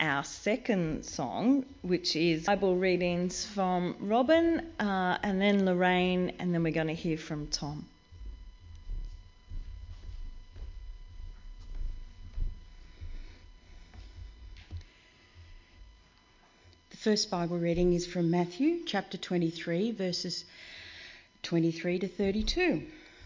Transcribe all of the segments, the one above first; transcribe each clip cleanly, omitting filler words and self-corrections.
our second song, which is Bible readings from Robin and then Lorraine, and then we're going to hear from Tom. The first Bible reading is from Matthew chapter 23, verses 23 to 32.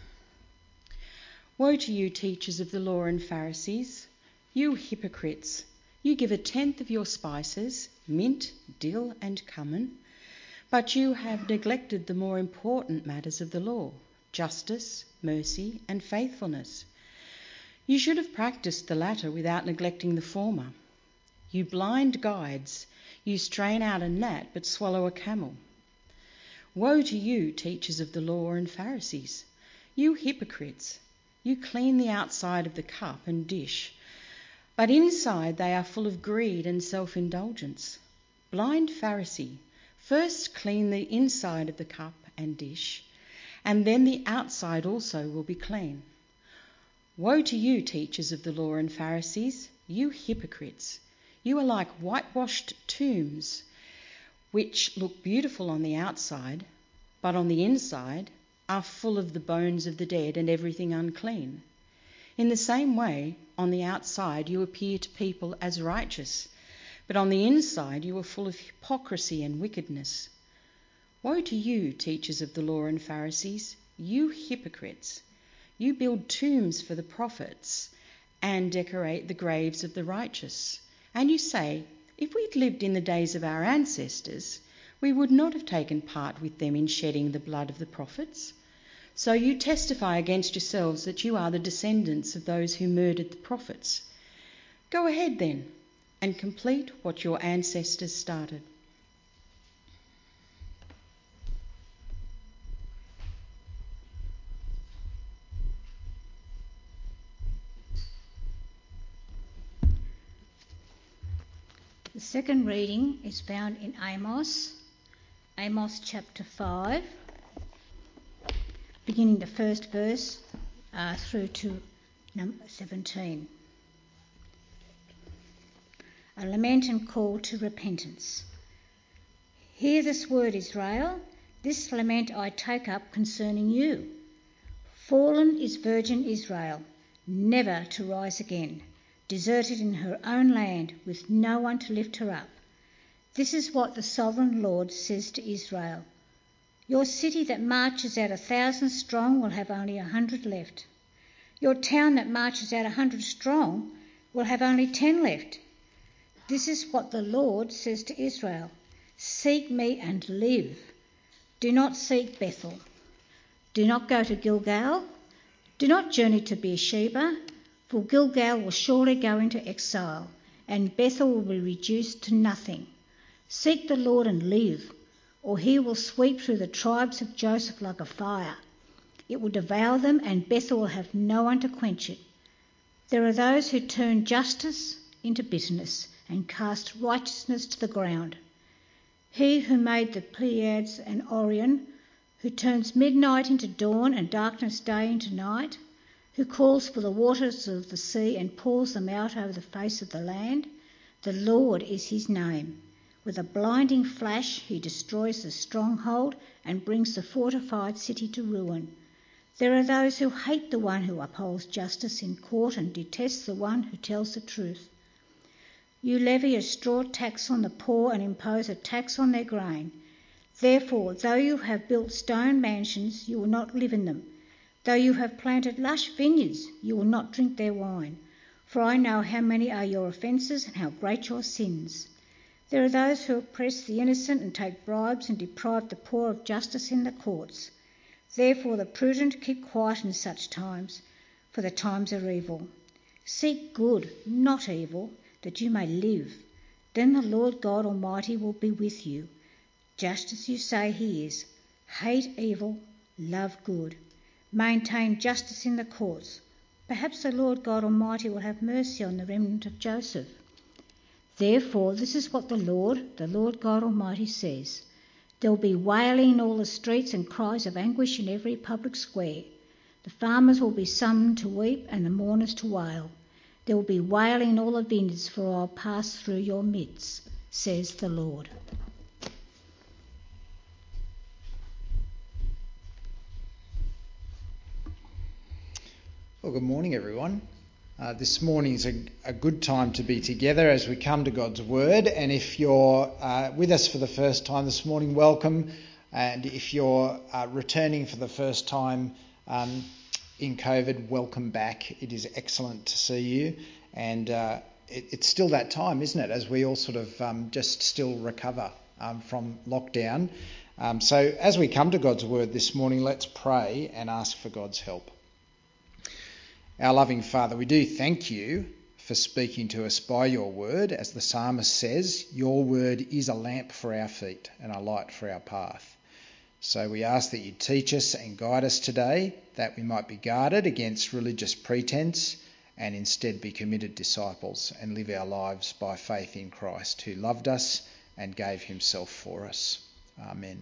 Woe to you, teachers of the law and Pharisees, you hypocrites! You give 1/10 of your spices, mint, dill and cumin, but you have neglected the more important matters of the law, justice, mercy and faithfulness. You should have practiced the latter without neglecting the former. You blind guides, you strain out a gnat but swallow a camel. Woe to you, teachers of the law and Pharisees, you hypocrites! You clean the outside of the cup and dish, but inside they are full of greed and self-indulgence. Blind Pharisee, first clean the inside of the cup and dish, and then the outside also will be clean. Woe to you, teachers of the law and Pharisees, you hypocrites! You are like whitewashed tombs, which look beautiful on the outside, but on the inside are full of the bones of the dead and everything unclean. In the same way, on the outside you appear to people as righteous, but on the inside you are full of hypocrisy and wickedness. Woe to you, teachers of the law and Pharisees, you hypocrites! You build tombs for the prophets and decorate the graves of the righteous. And you say, if we'd lived in the days of our ancestors, we would not have taken part with them in shedding the blood of the prophets. So you testify against yourselves that you are the descendants of those who murdered the prophets. Go ahead then and complete what your ancestors started. The second reading is found in Amos chapter 5, beginning the first verse through to number 17. A lament and call to repentance. Hear this word, Israel, this lament I take up concerning you. Fallen is virgin Israel, never to rise again, deserted in her own land with no one to lift her up. This is what the sovereign Lord says to Israel. Your city that marches out 1,000 strong will have only 100 left. Your town that marches out 100 strong will have only 10 left. This is what the Lord says to Israel. Seek me and live. Do not seek Bethel. Do not go to Gilgal. Do not journey to Beersheba, for Gilgal will surely go into exile, and Bethel will be reduced to nothing. Seek the Lord and live, or he will sweep through the tribes of Joseph like a fire. It will devour them, and Bethel will have no one to quench it. There are those who turn justice into bitterness and cast righteousness to the ground. He who made the Pleiades and Orion, who turns midnight into dawn and darkness day into night, who calls for the waters of the sea and pours them out over the face of the land, the Lord is his name. With a blinding flash he destroys the stronghold and brings the fortified city to ruin. There are those who hate the one who upholds justice in court and detest the one who tells the truth. You levy a straw tax on the poor and impose a tax on their grain. Therefore, though you have built stone mansions, you will not live in them. Though you have planted lush vineyards, you will not drink their wine. For I know how many are your offences and how great your sins. There are those who oppress the innocent and take bribes and deprive the poor of justice in the courts. Therefore the prudent keep quiet in such times, for the times are evil. Seek good, not evil, that you may live. Then the Lord God Almighty will be with you, just as you say he is. Hate evil, love good. Maintain justice in the courts. Perhaps the Lord God Almighty will have mercy on the remnant of Joseph. Therefore, this is what the Lord God Almighty says. There will be wailing in all the streets and cries of anguish in every public square. The farmers will be summoned to weep and the mourners to wail. There will be wailing in all the vineyards, for I'll pass through your midst, says the Lord. Well, good morning, everyone. This morning is a good time to be together as we come to God's Word. And if you're with us for the first time this morning, welcome. And if you're returning for the first time in COVID, welcome back. It is excellent to see you. And it's still that time, isn't it, as we all sort of just still recover from lockdown. So as we come to God's Word this morning, let's pray and ask for God's help. Our loving Father, we do thank you for speaking to us by your word. As the psalmist says, your word is a lamp for our feet and a light for our path. So we ask that you teach us and guide us today, that we might be guarded against religious pretense and instead be committed disciples and live our lives by faith in Christ, who loved us and gave himself for us. Amen.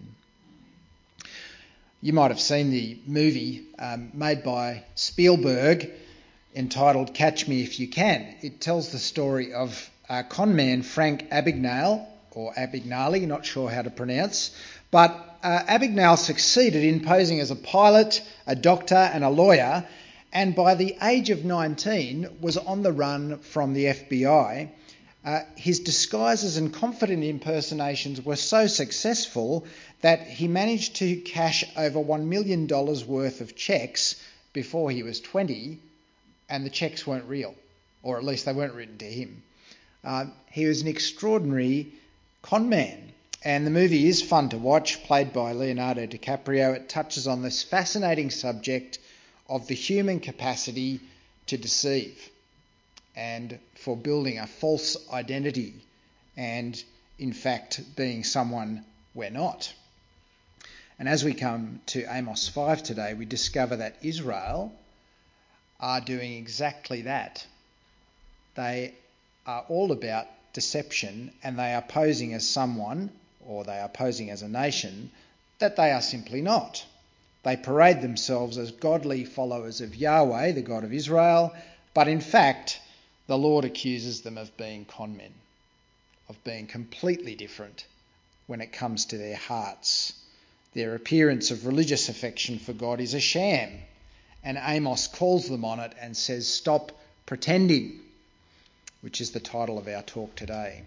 You might have seen the movie made by Spielberg entitled Catch Me If You Can. It tells the story of con man Frank Abagnale, or Abagnale, not sure how to pronounce, but Abagnale succeeded in posing as a pilot, a doctor and a lawyer, and by the age of 19 was on the run from the FBI. His disguises and confident impersonations were so successful that he managed to cash over $1 million worth of cheques before he was 20, and the cheques weren't real, or at least they weren't written to him. He was an extraordinary con man, and the movie is fun to watch, played by Leonardo DiCaprio. It touches on this fascinating subject of the human capacity to deceive and for building a false identity and, in fact, being someone we're not. And as we come to Amos 5 today, we discover that Israel are doing exactly that. They are all about deception, and they are posing as someone, or they are posing as a nation, that they are simply not. They parade themselves as godly followers of Yahweh, the God of Israel, but in fact, the Lord accuses them of being con men, of being completely different when it comes to their hearts. Their appearance of religious affection for God is a sham, and Amos calls them on it and says, "Stop pretending," which is the title of our talk today.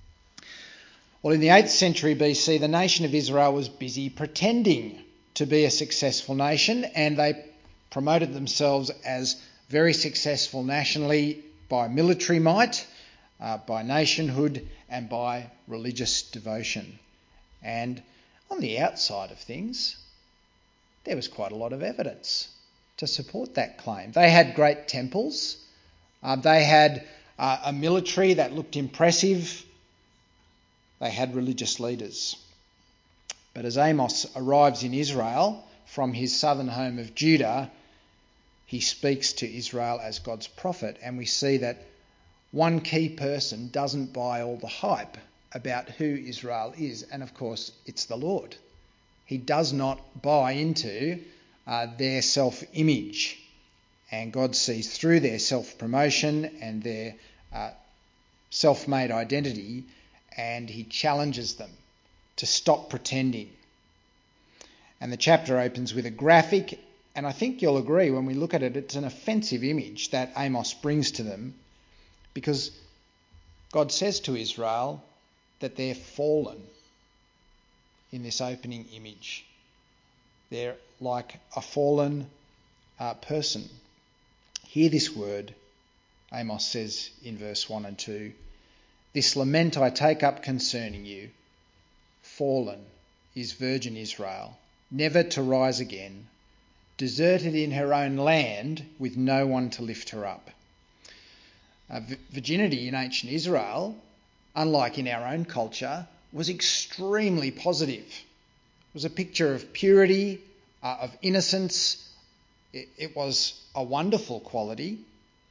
Well, in the 8th century BC, the nation of Israel was busy pretending to be a successful nation, and they promoted themselves as very successful nationally by military might, by nationhood, and by religious devotion. And on the outside of things, there was quite a lot of evidence to support that claim. They had great temples. They had a military that looked impressive. They had religious leaders. But as Amos arrives in Israel from his southern home of Judah, he speaks to Israel as God's prophet, and we see that one key person doesn't buy all the hype about who Israel is, and of course it's the Lord. He does not buy into their self-image, and God sees through their self-promotion and their self-made identity, and he challenges them to stop pretending. And the chapter opens with a graphic, and I think you'll agree when we look at it, it's an offensive image that Amos brings to them, because God says to Israel that they're fallen in this opening image. They're like a fallen person. Hear this word, Amos says in verse 1 and 2. This lament I take up concerning you. Fallen is virgin Israel, never to rise again, deserted in her own land with no one to lift her up. Virginity in ancient Israel, unlike in our own culture, was extremely positive. It was a picture of purity, of innocence. It was a wonderful quality.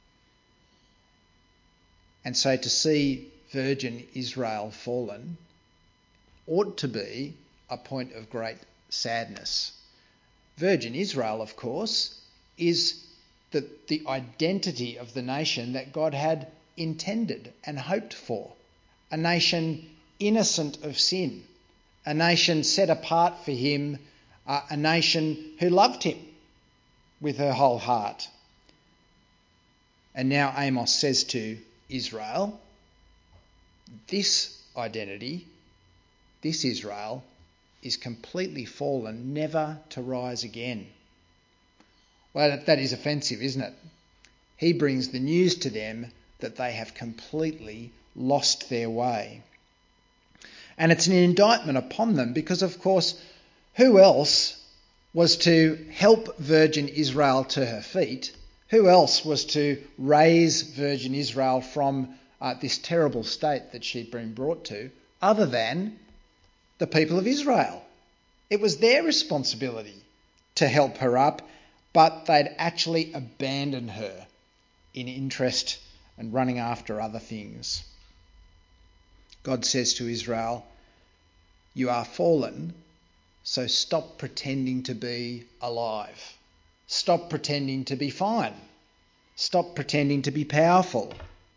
And so to see virgin Israel fallen ought to be a point of great sadness. Virgin Israel, of course, is the identity of the nation that God had intended and hoped for. A nation innocent of sin, a nation set apart for him, a nation who loved him with her whole heart. And now Amos says to Israel, this identity, this Israel, is completely fallen, never to rise again. Well, that is offensive, isn't it? He brings the news to them that they have completely lost their way. And it's an indictment upon them because, of course, who else was to help Virgin Israel to her feet? Who else was to raise Virgin Israel from this terrible state that she'd been brought to, other than the people of Israel? It was their responsibility to help her up, but they'd actually abandoned her in interest and running after other things. God says to Israel, you are fallen, so stop pretending to be alive. Stop pretending to be fine. Stop pretending to be powerful.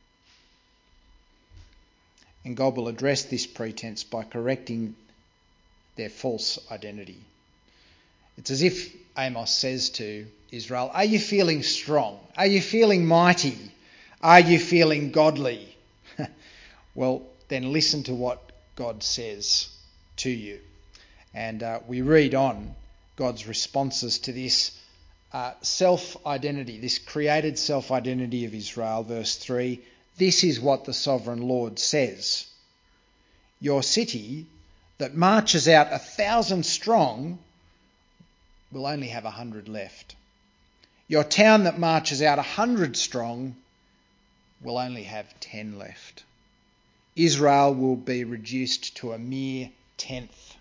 And God will address this pretense by correcting their false identity. It's as if Amos says to Israel, are you feeling strong? Are you feeling mighty? Are you feeling godly? Well, then listen to what God says to you. And we read on God's responses to this self-identity, this created self-identity of Israel. Verse 3, this is what the sovereign Lord says. Your city that marches out 1,000 strong will only have 100 left. Your town that marches out 100 strong will only have 10 left. Israel will be reduced to a mere tenth.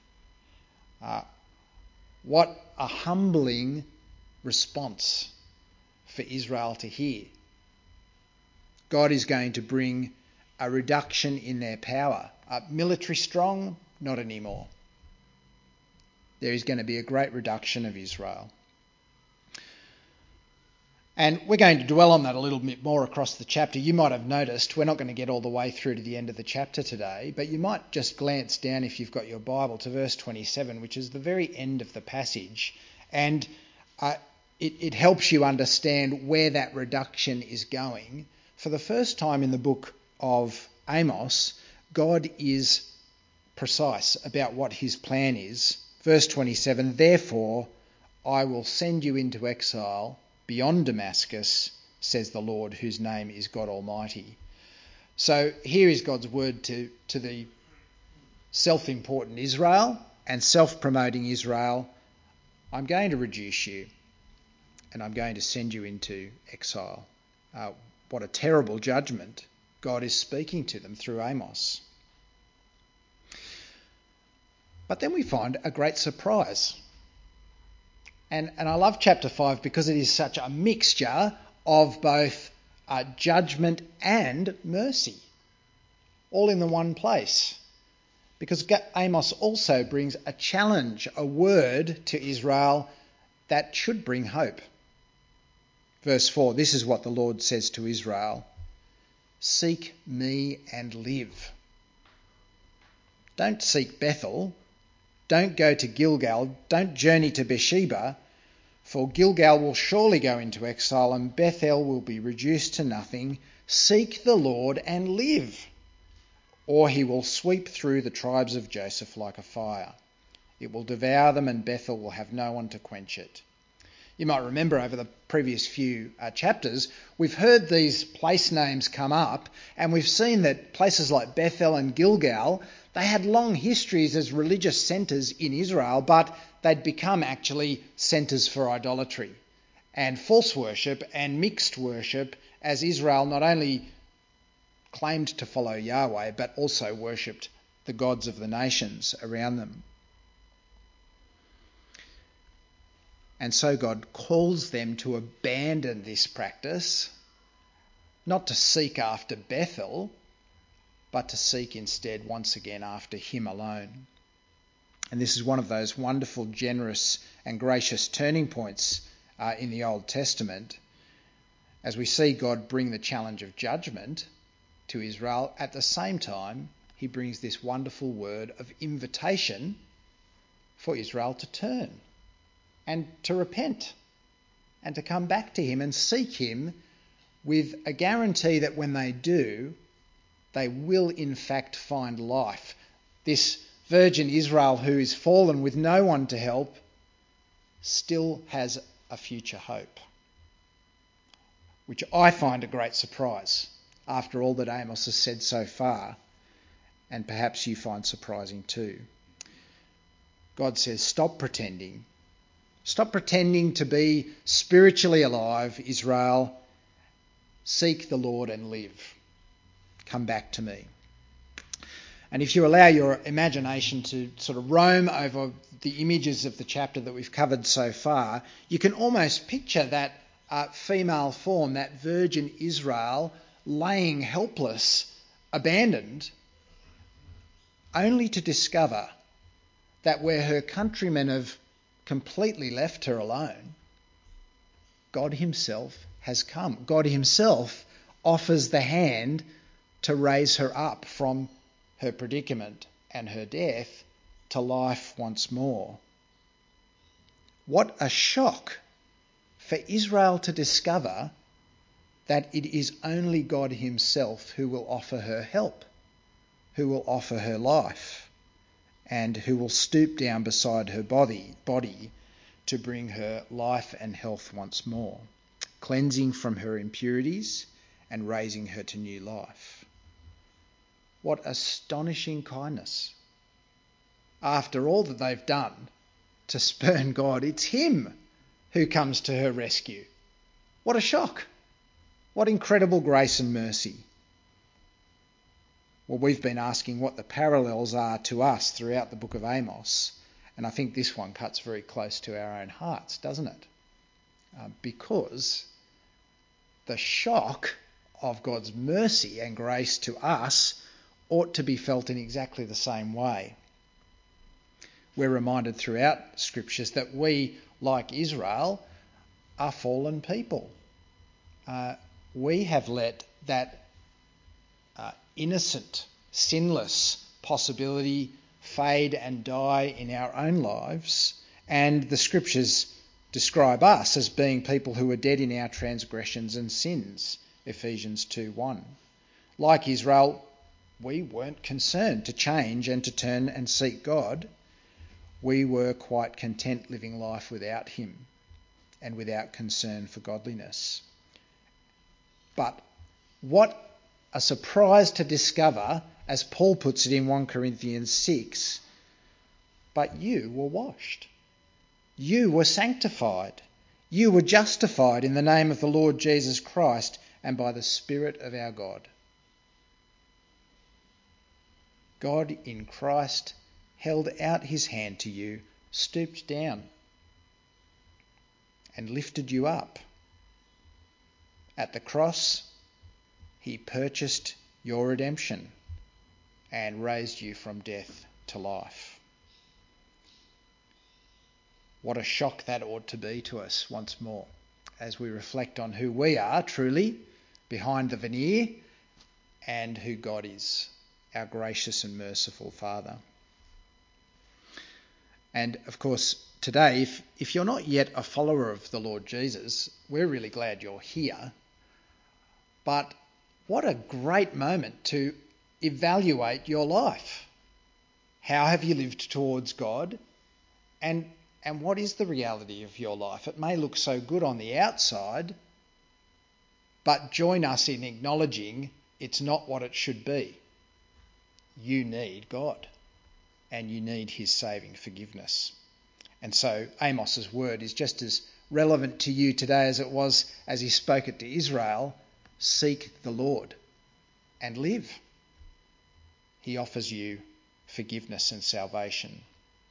What a humbling response for Israel to hear. God is going to bring a reduction in their power. Military strong, not anymore. There is going to be a great reduction of Israel. And we're going to dwell on that a little bit more across the chapter. You might have noticed we're not going to get all the way through to the end of the chapter today, but you might just glance down, if you've got your Bible, to verse 27, which is the very end of the passage. And it helps you understand where that reduction is going. For the first time in the book of Amos, God is precise about what his plan is. Verse 27, therefore I will send you into exile beyond Damascus, says the Lord, whose name is God Almighty. So here is God's word to the self-important Israel and self-promoting Israel. I'm going to reduce you and I'm going to send you into exile. What a terrible judgment God is speaking to them through Amos. But then we find a great surprise. And I love chapter 5 because it is such a mixture of both judgment and mercy, all in the one place. Because Amos also brings a challenge, a word to Israel that should bring hope. Verse 4, this is what the Lord says to Israel. Seek me and live. Don't seek Bethel. Don't go to Gilgal. Don't journey to Beersheba. For Gilgal will surely go into exile and Bethel will be reduced to nothing. Seek the Lord and live, or he will sweep through the tribes of Joseph like a fire. It will devour them and Bethel will have no one to quench it. You might remember over the previous few chapters, we've heard these place names come up and we've seen that places like Bethel and Gilgal, they had long histories as religious centres in Israel, but they'd become actually centres for idolatry and false worship and mixed worship, as Israel not only claimed to follow Yahweh, but also worshipped the gods of the nations around them. And so God calls them to abandon this practice, not to seek after Bethel, but to seek instead once again after him alone. And this is one of those wonderful, generous and gracious turning points in the Old Testament. as we see God bring the challenge of judgment to Israel, at the same time he brings this wonderful word of invitation for Israel to turn and to repent and to come back to him and seek him, with a guarantee that when they do, they will in fact find life. This virgin Israel, who is fallen with no one to help, still has a future hope, which I find a great surprise after all that Amos has said so far, and perhaps you find surprising too. God says, stop pretending. Stop pretending to be spiritually alive, Israel. Seek the Lord and live. Come back to me. And if you allow your imagination to sort of roam over the images of the chapter that we've covered so far, you can almost picture that female form, that virgin Israel, laying helpless, abandoned, only to discover that where her countrymen have completely left her alone, God himself has come. God himself offers the hand to raise her up from her predicament and her death to life once more. What a shock for Israel to discover that it is only God himself who will offer her help, who will offer her life, and who will stoop down beside her body to bring her life and health once more, cleansing from her impurities and raising her to new life. What astonishing kindness. After all that they've done to spurn God, it's him who comes to her rescue. What a shock. What incredible grace and mercy. Well, we've been asking what the parallels are to us throughout the book of Amos, and I think this one cuts very close to our own hearts, doesn't it? Because the shock of God's mercy and grace to us ought to be felt in exactly the same way. We're reminded throughout scriptures that we, like Israel, are fallen people. We have let that innocent, sinless possibility fade and die in our own lives, and the scriptures describe us as being people who are dead in our transgressions and sins, Ephesians 2:1. Like Israel, we weren't concerned to change and to turn and seek God. We were quite content living life without him and without concern for godliness. But what a surprise to discover, as Paul puts it in 1 Corinthians 6, but you were washed. You were sanctified. You were justified in the name of the Lord Jesus Christ and by the Spirit of our God. God in Christ held out his hand to you, stooped down and lifted you up. At the cross, he purchased your redemption and raised you from death to life. What a shock that ought to be to us once more as we reflect on who we are truly behind the veneer and who God is, our gracious and merciful Father. And of course, today, if you're not yet a follower of the Lord Jesus, we're really glad you're here. But what a great moment to evaluate your life. How have you lived towards God? And what is the reality of your life? It may look so good on the outside, but join us in acknowledging it's not what it should be. You need God, and you need his saving forgiveness. And so Amos's word is just as relevant to you today as it was as he spoke it to Israel. Seek the Lord and live. He offers you forgiveness and salvation.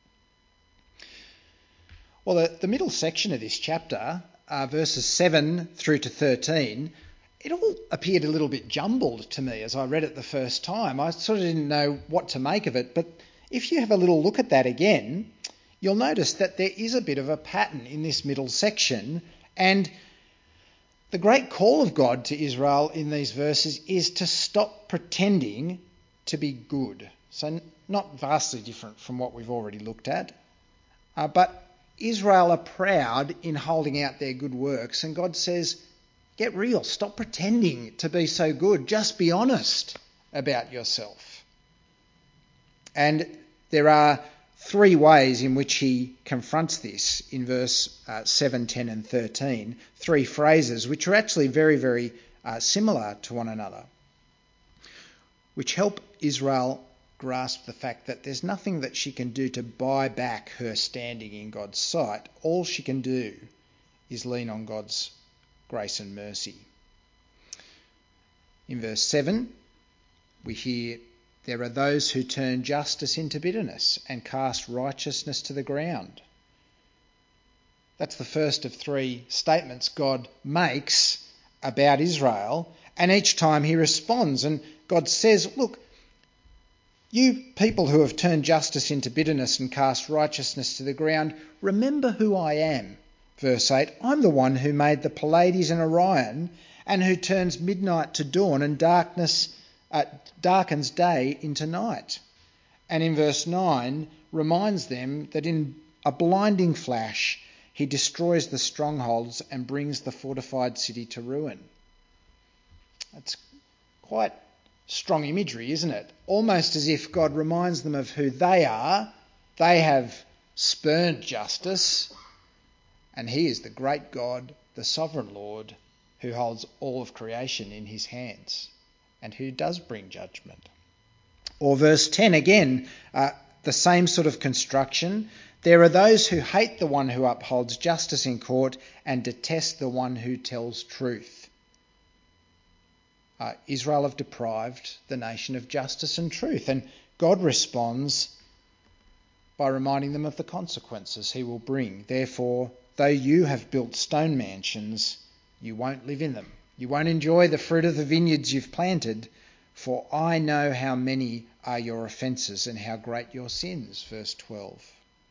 Well, the middle section of this chapter, verses 7 through to 13, it all appeared a little bit jumbled to me as I read it the first time. I sort of didn't know what to make of it, but if you have a little look at that again, you'll notice that there is a bit of a pattern in this middle section, and The great call of God to Israel in these verses is to stop pretending to be good. So not vastly different from what we've already looked at. But Israel are proud in holding out their good works, and God says, get real, stop pretending to be so good, just be honest about yourself. And there are three ways in which he confronts this in verse 7, 10 and 13, three phrases which are actually very, very similar to one another, which help Israel grasp the fact that there's nothing that she can do to buy back her standing in God's sight. All she can do is lean on God's grace and mercy. In verse 7, we hear, there are those who turn justice into bitterness and cast righteousness to the ground. That's the first of three statements God makes about Israel, and each time he responds, and God says, look, you people who have turned justice into bitterness and cast righteousness to the ground, remember who I am. Verse 8, I'm the one who made the Pleiades and Orion, and who turns midnight to dawn and darkens day into night. And in verse 9, reminds them that in a blinding flash, he destroys the strongholds and brings the fortified city to ruin. That's quite strong imagery, isn't it? Almost as if God reminds them of who they are. They have spurned justice, and he is the great God, the sovereign Lord, who holds all of creation in his hands and who does bring judgment. Or verse 10 again, the same sort of construction. There are those who hate the one who upholds justice in court and detest the one who tells truth. Israel have deprived the nation of justice and truth, and God responds by reminding them of the consequences he will bring. Therefore, though you have built stone mansions, you won't live in them. You won't enjoy the fruit of the vineyards you've planted, for I know how many are your offences and how great your sins. Verse 12.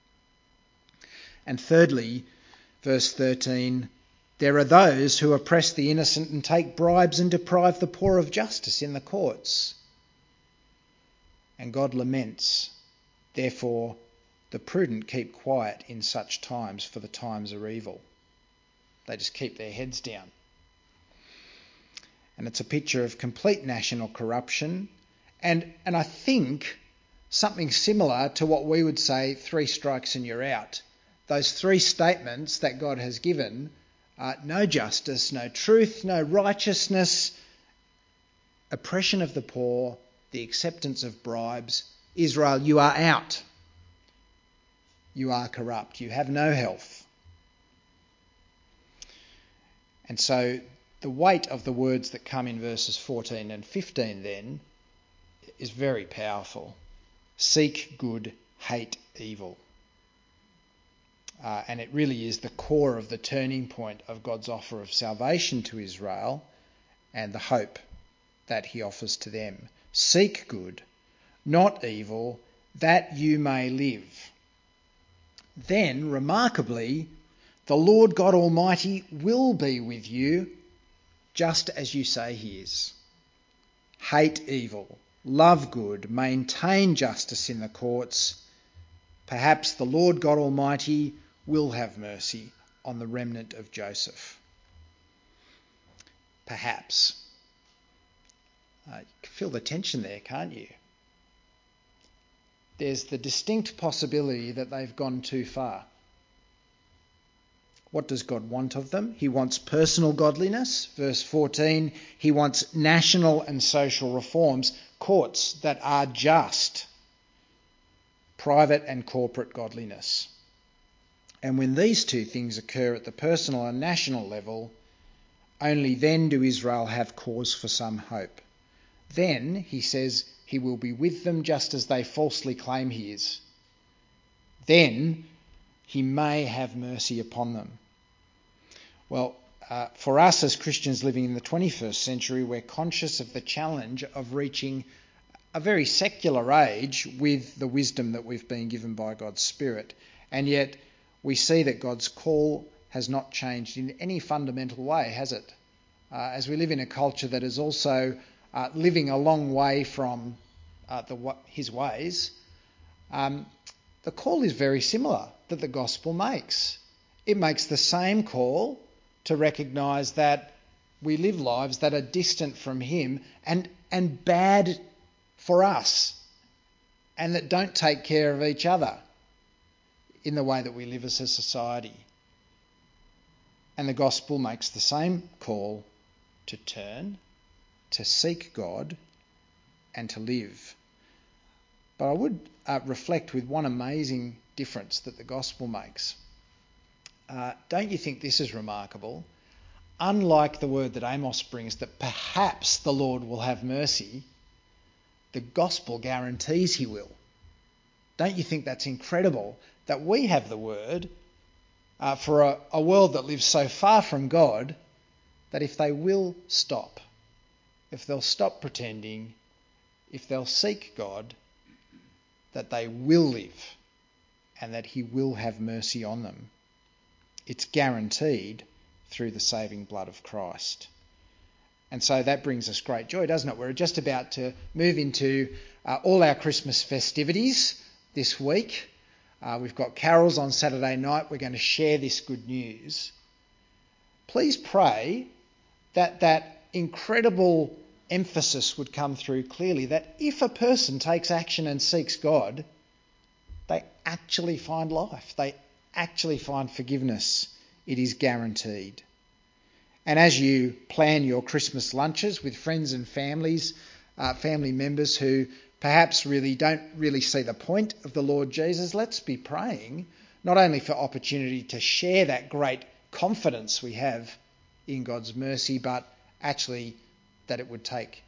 And thirdly, verse 13, there are those who oppress the innocent and take bribes and deprive the poor of justice in the courts. And God laments, therefore, the prudent keep quiet in such times, for the times are evil. They just keep their heads down. And it's a picture of complete national corruption, and I think something similar to what we would say, 3 strikes and you're out. Those three statements that God has given, no justice, no truth, no righteousness, oppression of the poor, the acceptance of bribes. Israel, you are out. You are corrupt. You have no health. And so the weight of the words that come in verses 14 and 15 then is very powerful. Seek good, hate evil. And it really is the core of the turning point of God's offer of salvation to Israel and the hope that he offers to them. Seek good, not evil, that you may live. Then, remarkably, the Lord God Almighty will be with you, just as you say he is. Hate evil, love good, maintain justice in the courts. Perhaps the Lord God Almighty will have mercy on the remnant of Joseph. Perhaps. You can feel the tension there, can't you? There's the distinct possibility that they've gone too far. What does God want of them? He wants personal godliness. Verse 14, he wants national and social reforms, courts that are just, private and corporate godliness. And when these two things occur at the personal and national level, only then do Israel have cause for some hope. Then, he says, he will be with them just as they falsely claim he is. Then he may have mercy upon them. Well, for us as Christians living in the 21st century, we're conscious of the challenge of reaching a very secular age with the wisdom that we've been given by God's Spirit. And yet we see that God's call has not changed in any fundamental way, has it? as we live in a culture that is also living a long way from his ways, the call is very similar that the gospel makes. It makes the same call to recognise that we live lives that are distant from him and bad for us, and that don't take care of each other in the way that we live as a society. And the gospel makes the same call to turn, to seek God, and to live. But I would reflect with one amazing difference that the gospel makes. Don't you think this is remarkable? Unlike the word that Amos brings, that perhaps the Lord will have mercy, the gospel guarantees he will. Don't you think that's incredible? That we have the word for a world that lives so far from God, that if they will stop, if they'll stop pretending, if they'll seek God, that they will live and that he will have mercy on them. It's guaranteed through the saving blood of Christ. And so that brings us great joy, doesn't it? We're just about to move into all our Christmas festivities this week. We've got carols on Saturday night. We're going to share this good news. Please pray that that incredible emphasis would come through clearly, that if a person takes action and seeks God, they actually find life. They actually find forgiveness. It is guaranteed. And as you plan your Christmas lunches with friends and family members who perhaps don't really see the point of the Lord Jesus, let's be praying not only for opportunity to share that great confidence we have in God's mercy, but actually that it would take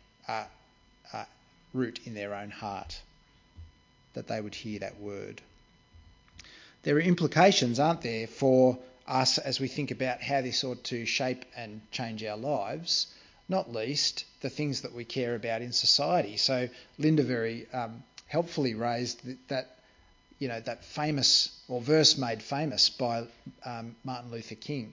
root in their own heart, that they would hear that word. There are implications, aren't there, for us as we think about how this ought to shape and change our lives, not least the things that we care about in society. So Linda very helpfully raised that famous, or verse made famous by Martin Luther King.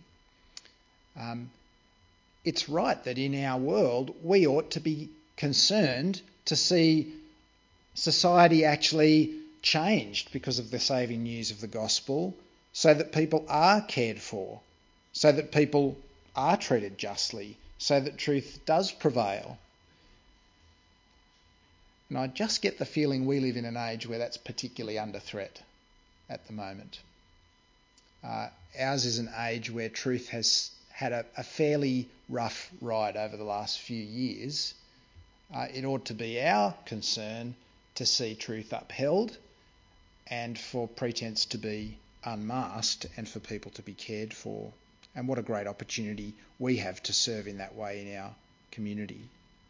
It's right that in our world we ought to be concerned to see society actually changed because of the saving news of the gospel, so that people are cared for, so that people are treated justly, so that truth does prevail. And I just get the feeling we live in an age where that's particularly under threat at the moment. Ours is an age where truth has had a fairly rough ride over the last few years. It ought to be our concern to see truth upheld and for pretense to be unmasked and for people to be cared for. And what a great opportunity we have to serve in that way in our community.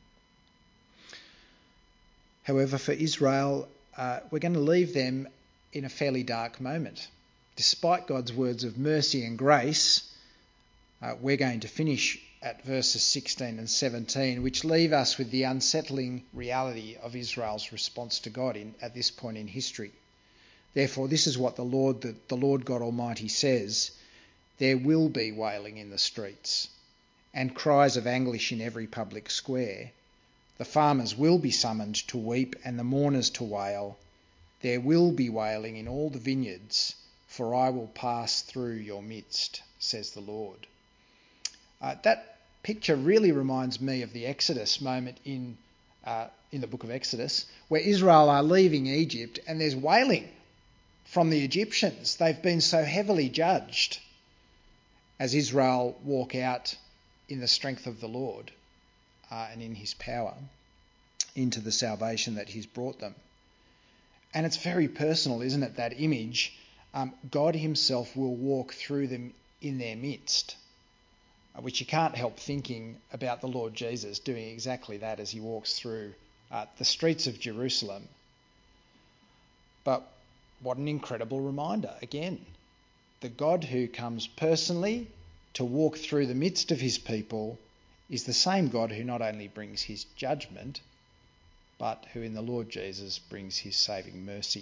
However, for Israel, we're going to leave them in a fairly dark moment. Despite God's words of mercy and grace, we're going to finish at verses 16 and 17, which leave us with the unsettling reality of Israel's response to God at this point in history. Therefore, this is what the Lord God Almighty says: there will be wailing in the streets and cries of anguish in every public square. The farmers will be summoned to weep and the mourners to wail. There will be wailing in all the vineyards, for I will pass through your midst, says the Lord. That picture really reminds me of the Exodus moment in the book of Exodus, where Israel are leaving Egypt and there's wailing from the Egyptians. They've been so heavily judged, as Israel walk out in the strength of the Lord and in his power into the salvation that he's brought them. And it's very personal, isn't it, that image? God himself will walk through them in their midst, which you can't help thinking about the Lord Jesus doing exactly that as he walks through the streets of Jerusalem. But what an incredible reminder, again. The God who comes personally to walk through the midst of his people is the same God who not only brings his judgment, but who in the Lord Jesus brings his saving mercy.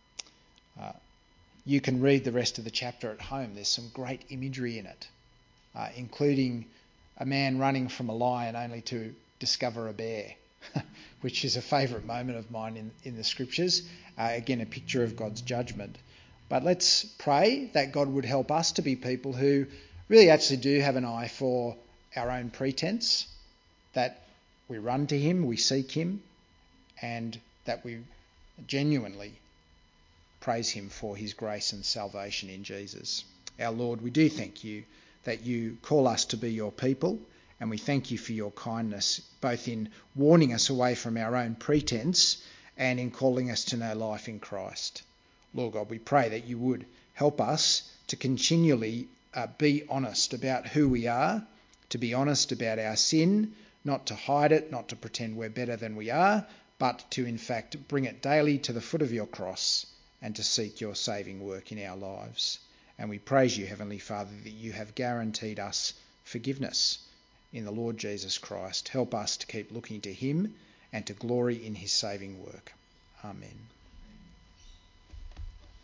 You can read the rest of the chapter at home. There's some great imagery in it, including a man running from a lion only to discover a bear, which is a favourite moment of mine in the scriptures. Again, a picture of God's judgment. But let's pray that God would help us to be people who really actually do have an eye for our own pretense, that we run to him, we seek him, and that we genuinely praise him for his grace and salvation in Jesus. Our Lord, we do thank you that you call us to be your people, and we thank you for your kindness, both in warning us away from our own pretense and in calling us to know life in Christ. Lord God, we pray that you would help us to continually be honest about who we are, to be honest about our sin, not to hide it, not to pretend we're better than we are, but to in fact bring it daily to the foot of your cross and to seek your saving work in our lives. And we praise you, Heavenly Father, that you have guaranteed us forgiveness in the Lord Jesus Christ. Help us to keep looking to him and to glory in his saving work. Amen.